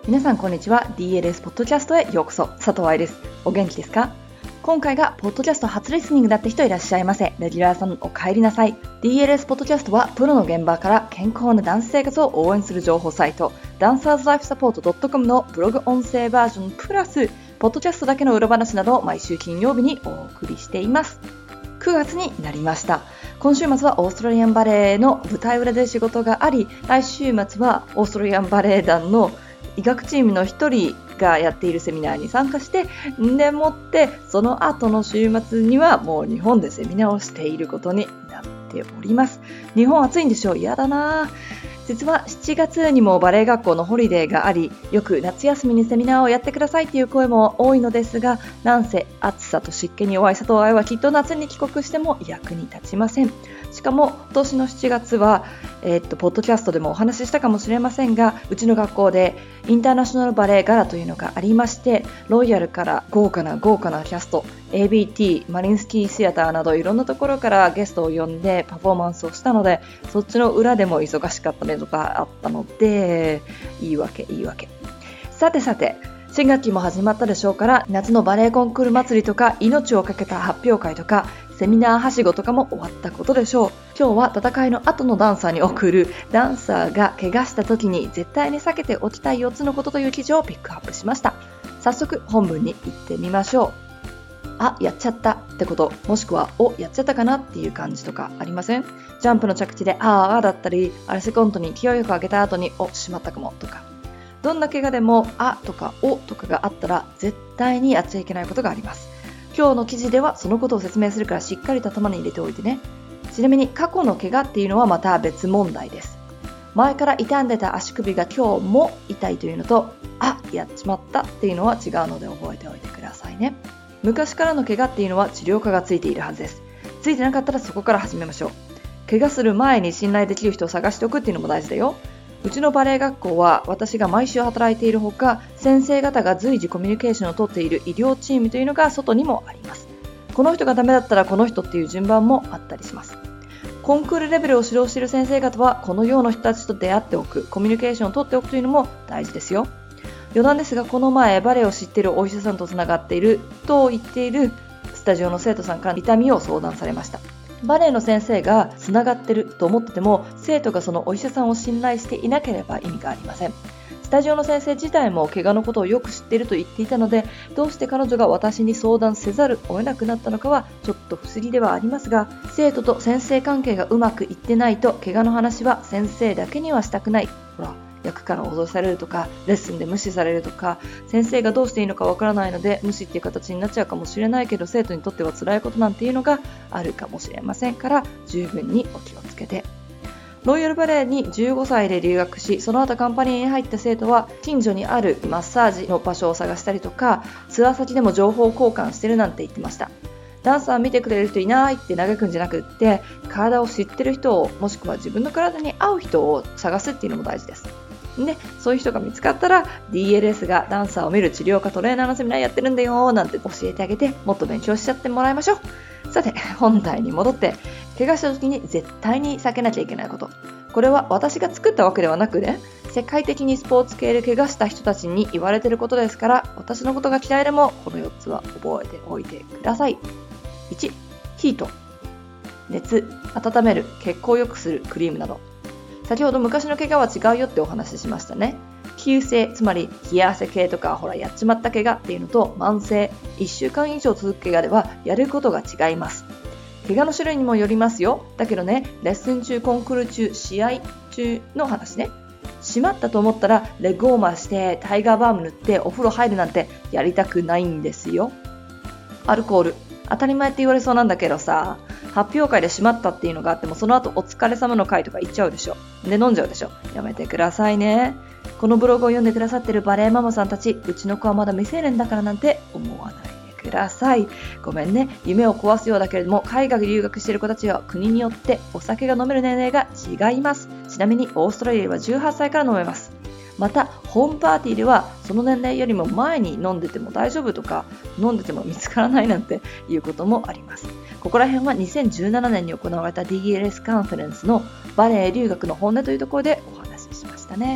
皆さんこんにちは。 DLS ポッドキャストへようこそ。佐藤愛です。お元気ですか？今回がポッドキャスト初リスニングだって人いらっしゃいませ。レギュラーさんお帰りなさい。 DLS ポッドキャストはプロの現場から健康なダンス生活を応援する情報サイトダンサーズライフサポート .com のブログ音声バージョンプラスポッドキャストだけの裏話などを毎週金曜日にお送りしています。9月になりました。今週末はオーストラリアンバレエの舞台裏で仕事があり、来週末はオーストラリアンバレエ団の医学チームの一人がやっているセミナーに参加して、でもってその後の週末にはもう日本でセミナーをしていることになっております。日本暑いんでしょう？嫌だな。実は7月にもバレエ学校のホリデーがあり、よく夏休みにセミナーをやってくださいという声も多いのですが、なんせ暑さと湿気に弱い佐藤愛はきっと夏に帰国しても役に立ちません。しかも今年の7月は、ポッドキャストでもお話ししたかもしれませんが、うちの学校でインターナショナルバレエガラというのがありまして、ロイヤルから豪華なキャスト、ABT、マリンスキーシアターなどいろんなところからゲストを呼んでパフォーマンスをしたので、そっちの裏でも忙しかったねとかあったので、言い訳。さて、新学期も始まったでしょうから、夏のバレエコンクール祭りとか命をかけた発表会とかセミナーはしごとかも終わったことでしょう。今日は戦いの後のダンサーに送るダンサーが怪我した時に絶対に避けておきたい4つのことという記事をピックアップしました。早速本文に行ってみましょう。やっちゃったってこと、もしくはやっちゃったかなっていう感じとかありません？ジャンプの着地でだったり、セコンドに勢いよく上げた後にしまったかもとか、どんな怪我でもとかとかがあったら絶対にやっちゃいけないことがあります。今日の記事ではそのことを説明するからしっかりと頭に入れておいてね。ちなみに過去の怪我っていうのはまた別問題です。前から傷んでた足首が今日も痛いというのとやっちまったっていうのは違うので覚えておいてくださいね。昔からの怪我っていうのは治療科がついているはずです。ついてなかったらそこから始めましょう。怪我する前に信頼できる人を探しておくっていうのも大事だよ。うちのバレエ学校は私が毎週働いているほか、先生方が随時コミュニケーションをとっている医療チームというのが外にもあります。この人がダメだったらこの人っていう順番もあったりします。コンクールレベルを指導している先生方はこのような人たちと出会っておく、コミュニケーションをとっておくというのも大事ですよ。余談ですが、この前バレエを知っているお医者さんとつながっていると言っているスタジオの生徒さんから痛みを相談されました。バレエの先生がつながってると思ってても、生徒がそのお医者さんを信頼していなければ意味がありません。スタジオの先生自体も怪我のことをよく知っていると言っていたので、どうして彼女が私に相談せざるを得なくなったのかはちょっと不思議ではありますが、生徒と先生関係がうまくいってないと怪我の話は先生だけにはしたくない。役から脅されるとか、レッスンで無視されるとか、先生がどうしていいのかわからないので無視っていう形になっちゃうかもしれないけど、生徒にとっては辛いことなんていうのがあるかもしれませんから、十分にお気をつけて。ロイヤルバレエに15歳で留学し、その後カンパニーに入った生徒は近所にあるマッサージの場所を探したりとか、ツアー先でも情報交換してるなんて言ってました。ダンサー見てくれる人いないって嘆くんじゃなくって、体を知ってる人を、もしくは自分の体に合う人を探すっていうのも大事です。で、そういう人が見つかったら DLS がダンサーを見る治療科トレーナーのセミナーやってるんだよなんて教えてあげて、もっと勉強しちゃってもらいましょう。さて、本題に戻って、怪我した時に絶対に避けなきゃいけないこと。これは私が作ったわけではなくね、世界的にスポーツ系で怪我した人たちに言われていることですから、私のことが嫌いでもこの4つは覚えておいてください。1、ヒート。熱、温める、血行を良くするクリームなど。先ほど昔の怪我は違うよってお話ししましたね。急性、つまり冷や汗系とかやっちまった怪我っていうのと、慢性、1週間以上続く怪我ではやることが違います。怪我の種類にもよりますよ。だけどね、レッスン中、コンクール中、試合中の話ね。しまったと思ったらレッグウォーマーしてタイガーバーム塗ってお風呂入るなんてやりたくないんですよ。アルコール、当たり前って言われそうなんだけどさ、発表会でしまったっていうのがあっても、その後お疲れ様の会とか行っちゃうでしょ。で飲んじゃうでしょ。やめてくださいね。このブログを読んでくださってるバレエママさんたち、うちの子はまだ未成年だからなんて思わないでください。ごめんね、夢を壊すようだけれども、海外で留学している子たちは国によってお酒が飲める年齢が違います。ちなみにオーストラリアは18歳から飲めます。またホームパーティーではその年齢よりも前に飲んでても大丈夫とか、飲んでても見つからないなんていうこともあります。ここら辺は2017年に行われた DLS カンファレンスのバレエ留学の本音というところでお話ししましたね。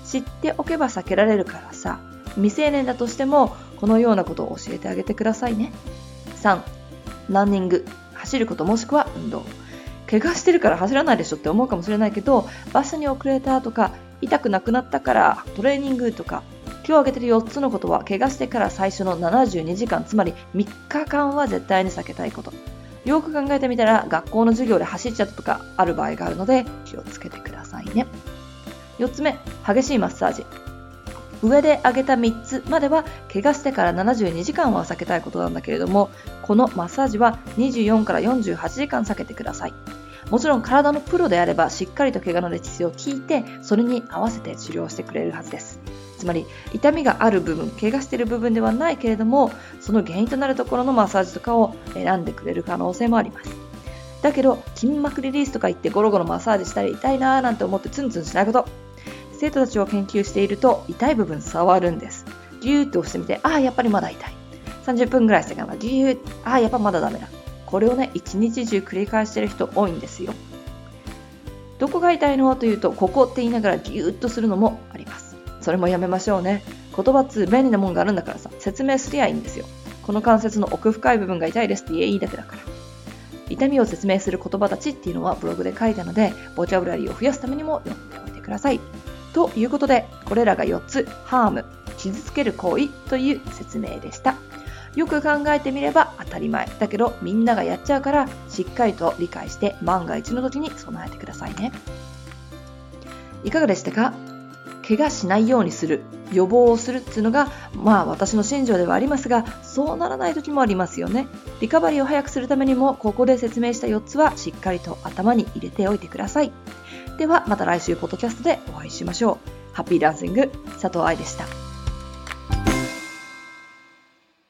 知っておけば避けられるからさ。未成年だとしてもこのようなことを教えてあげてくださいね。3、ランニング、走ることもしくは運動。怪我してるから走らないでしょって思うかもしれないけど、バスに遅れたとか痛くなくなったからトレーニングとか、今日挙げてる4つのことは怪我してから最初の72時間、つまり3日間は絶対に避けたいこと。よく考えてみたら学校の授業で走っちゃったとかある場合があるので気をつけてくださいね。4つ目、激しいマッサージ。上で挙げた3つまでは怪我してから72時間は避けたいことなんだけれども、このマッサージは24から48時間避けてください。もちろん体のプロであればしっかりと怪我の歴史を聞いて、それに合わせて治療してくれるはずです。つまり痛みがある部分、怪我している部分ではないけれども、その原因となるところのマッサージとかを選んでくれる可能性もあります。だけど筋膜リリースとか言ってゴロゴロマッサージしたり痛いなーなんて思ってツンツンしないこと。生徒たちを研究していると痛い部分触るんです。ギューって押してみて、やっぱりまだ痛い。30分ぐらいしてからギュー、やっぱまだダメだ。これをね、一日中繰り返している人多いんですよ。どこが痛いのというと、ここって言いながらギューッとするのもあります。それもやめましょうね。言葉つ便利なもんがあるんだからさ、説明すりゃいいんですよ。この関節の奥深い部分が痛いですって言えいいだけだから。痛みを説明する言葉たちっていうのはブログで書いたので、ボキャブラリーを増やすためにも読んでおいてください。ということで、これらが4つ、ハーム、傷つける行為という説明でした。よく考えてみれば当たり前だけど、みんながやっちゃうから、しっかりと理解して万が一の時に備えてくださいね。いかがでしたか？怪我しないようにする、予防をするっていうのが私の信条ではありますが、そうならない時もありますよね。リカバリーを早くするためにも、ここで説明した4つはしっかりと頭に入れておいてください。ではまた来週ポッドキャストでお会いしましょう。ハッピーダンシング、佐藤愛でした。